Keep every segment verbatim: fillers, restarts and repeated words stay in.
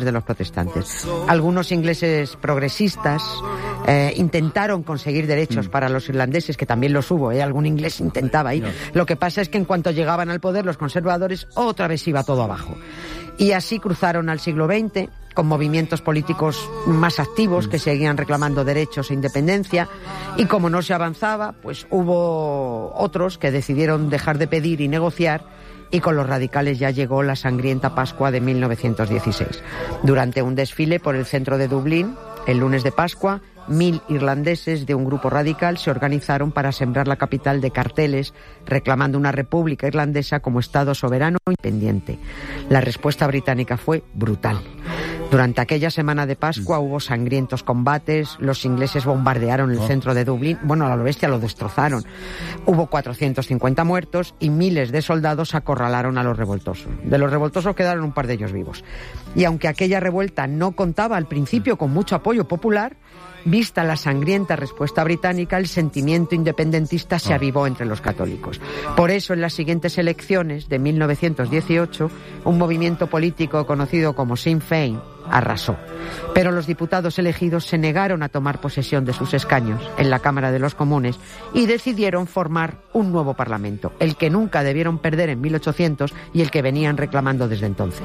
de los protestantes. Algunos ingleses progresistas eh, intentaron conseguir derechos mm. para los irlandeses, que también los hubo, ¿eh? Algún inglés intentaba ahí. No. Lo que pasa es que en cuanto llegaban al poder los conservadores, otra vez iba todo abajo. Y así cruzaron al siglo veinte con movimientos políticos más activos que seguían reclamando derechos e independencia, y como no se avanzaba, pues hubo otros que decidieron dejar de pedir y negociar, y con los radicales ya llegó la sangrienta Pascua de mil novecientos dieciséis. Durante un desfile por el centro de Dublín, el lunes de Pascua, mil irlandeses de un grupo radical se organizaron para sembrar la capital de carteles reclamando una república irlandesa como Estado soberano e independiente. La respuesta británica fue brutal. Durante aquella semana de Pascua hubo sangrientos combates, los ingleses bombardearon el centro de Dublín, bueno, a lo bestia lo destrozaron. Hubo cuatrocientos cincuenta muertos y miles de soldados acorralaron a los revoltosos. De los revoltosos quedaron un par de ellos vivos. Y aunque aquella revuelta no contaba al principio con mucho apoyo popular, vista la sangrienta respuesta británica, el sentimiento independentista se avivó entre los católicos. Por eso, en las siguientes elecciones de mil novecientos dieciocho, un movimiento político conocido como Sinn Féin arrasó. Pero los diputados elegidos se negaron a tomar posesión de sus escaños en la Cámara de los Comunes y decidieron formar un nuevo Parlamento, el que nunca debieron perder en mil ochocientos y el que venían reclamando desde entonces.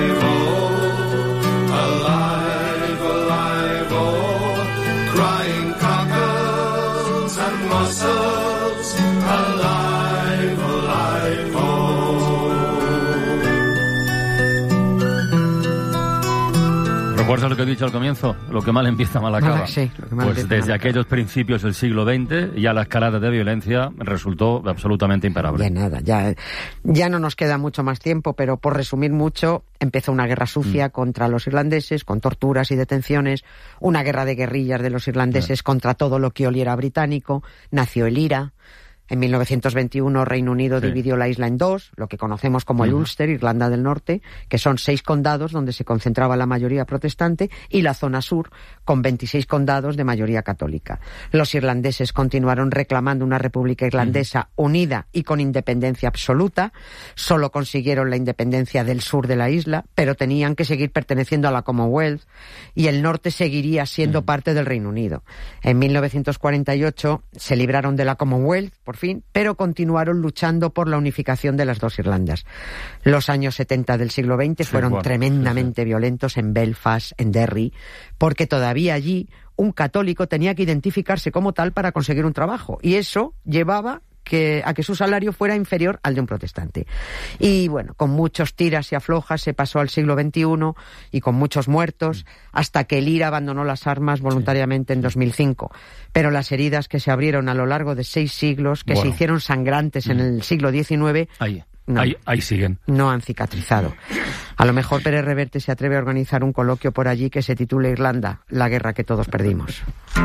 ¿Recuerdas lo que he dicho al comienzo? Lo que mal empieza, mal acaba. Mal, sí, lo que mal pues empieza, desde mal aquellos acaba. principios del siglo veinte ya la escalada de violencia resultó absolutamente imparable. Ya nada, ya, ya no nos queda mucho más tiempo, pero por resumir mucho, empezó una guerra sucia mm. contra los irlandeses, con torturas y detenciones, una guerra de guerrillas de los irlandeses mm. contra todo lo que oliera británico, nació el IRA. En mil novecientos veintiuno, Reino Unido sí. dividió la isla en dos, lo que conocemos como el Ulster, Irlanda del Norte, que son seis condados donde se concentraba la mayoría protestante, y la zona sur, con veintiséis condados de mayoría católica. Los irlandeses continuaron reclamando una república irlandesa uh-huh. unida y con independencia absoluta. Solo consiguieron la independencia del sur de la isla, pero tenían que seguir perteneciendo a la Commonwealth, y el norte seguiría siendo uh-huh. parte del Reino Unido. En mil novecientos cuarenta y ocho se libraron de la Commonwealth, por fin, pero continuaron luchando por la unificación de las dos Irlandas. Los años setenta del siglo veinte sí, fueron bueno, tremendamente sí, sí. violentos en Belfast, en Derry, porque todavía allí un católico tenía que identificarse como tal para conseguir un trabajo, y eso llevaba que, a que su salario fuera inferior al de un protestante. Y bueno, con muchos tiras y aflojas se pasó al siglo veintiuno y con muchos muertos, hasta que el IRA abandonó las armas voluntariamente en dos mil cinco. Pero las heridas que se abrieron a lo largo de seis siglos, que bueno. se hicieron sangrantes en el siglo diecinueve, ahí, no, ahí, ahí siguen. No han cicatrizado. A lo mejor Pérez Reverte se atreve a organizar un coloquio por allí que se titule Irlanda, la guerra que todos perdimos.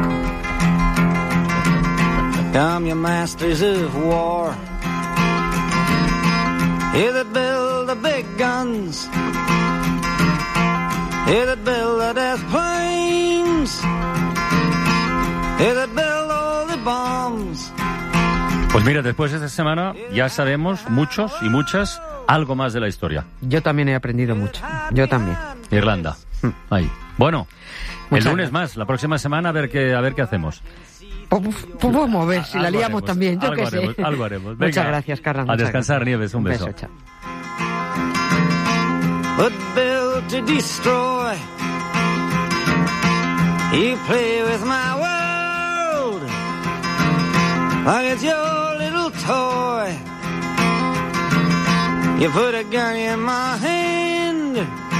Come, you masters of war, you that build the big guns, you that build the death planes, you that build all the bombs. Pues mira, después de esta semana ya sabemos, muchos y muchas, algo más de la historia. Yo también he aprendido mucho, yo también. Irlanda, ahí. Bueno, Muchas el lunes gracias. más, la próxima semana a ver qué, a ver qué hacemos. Pues vamos a ver si la liamos haremos, también, yo qué sé. Haremos, algo haremos. Venga, muchas gracias, Carla. A descansar, gracias. Nieves, un, un beso. beso. Chao. But built to destroy, you play with my world like it's your little toy. You put a gun in my hand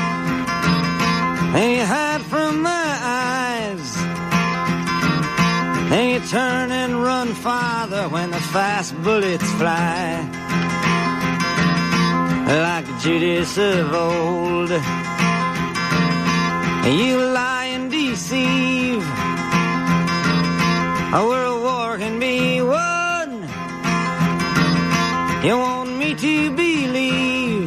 and you hide from my eyes. And you turn and run farther when the fast bullets fly. Like Judas of old, you lie and deceive. A world war can be won. You want me to believe,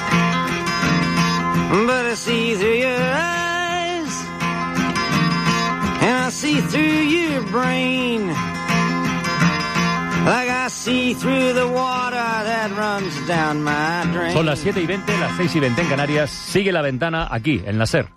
but I see through your eyes, and I see through your brain, like I see through the water that runs down my drain. Son las siete y veinte, las seis y veinte en Canarias. Sigue La Ventana aquí, en la SER.